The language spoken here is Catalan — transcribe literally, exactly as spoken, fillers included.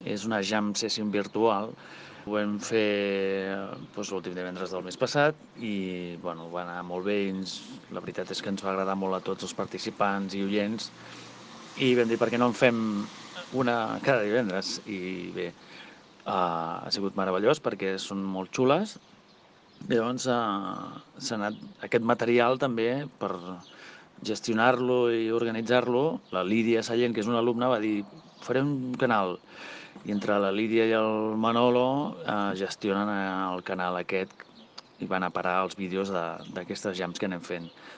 és una jam session virtual. Ho vam fer doncs, l'últim divendres del mes passat i bueno, va anar molt bé i ens, la veritat és que ens va agradar molt a tots els participants i oients i vam dir per què no en fem una cada divendres i bé, uh, ha sigut meravellós perquè són molt xules. I llavors uh, s'ha anat aquest material també per gestionar-lo i organitzar-lo. La Lídia Sallent, que és una alumna, va dir farem un canal i entre la Lídia i el Manolo eh, gestionen el canal aquest i van a parar els vídeos d'aquestes jams que anem fent.